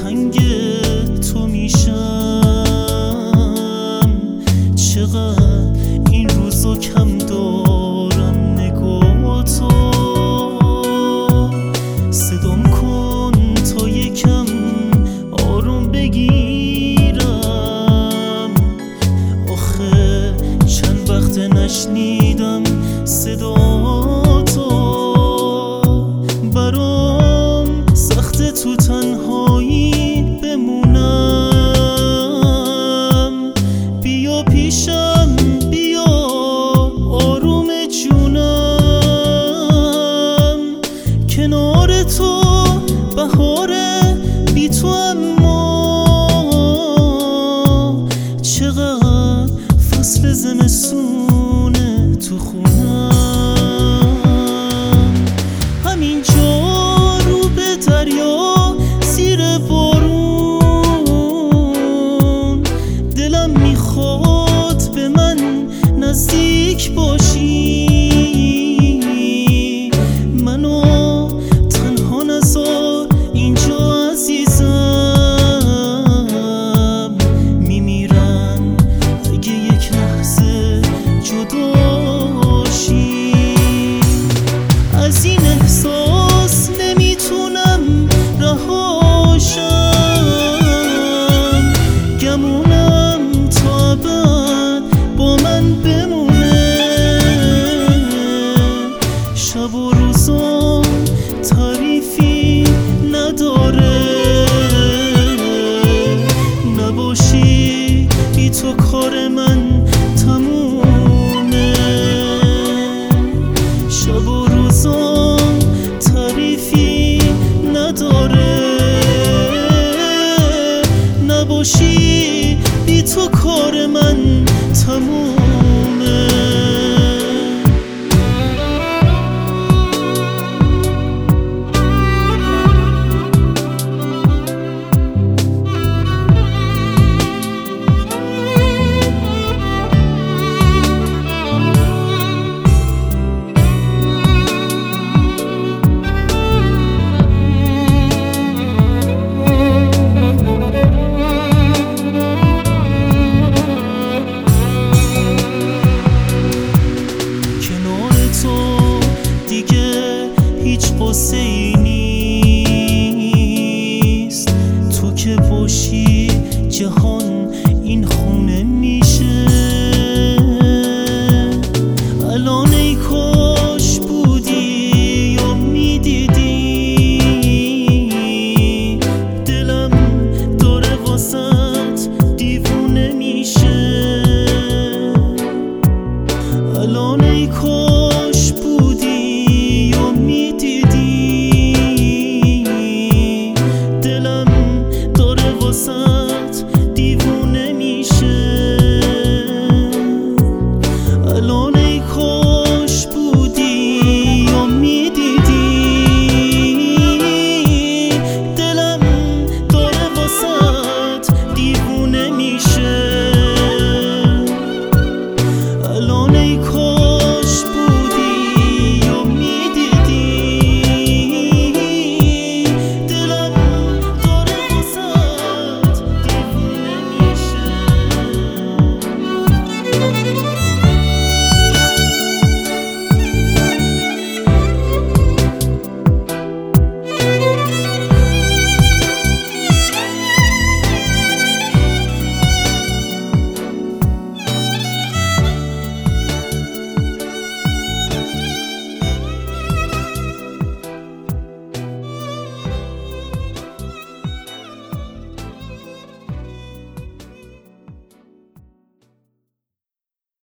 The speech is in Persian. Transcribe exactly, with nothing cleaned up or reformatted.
دلتنگ تو میشم. چقدر این روزا کم دارم نگاه تو. صدام کن تا یکم آروم بگیرم. آخه چند وقت نشنیدم صدا تو. برام سخته تو تنهایی بمونم. بیا پیشم بیا آروم جونم. کنار تو بهاره بی تو اما چقدر فصل زمستونه تو خونم. همینجا رو به دریا زیر بارون دلم میخواد به من نزدیک باشی. منو تنها نذار اینجا عزیزم. میمیرم اگه یک لحظه جداشی. از این احساس نمیتونم رهاشم. گمونم تا ابد با من بمونه. شب و روزا تعریفی نداره. نباشی بی تو کار من تمومه. شب و روزا تعریفی نداره. نباشی بی تو کار من تمومه.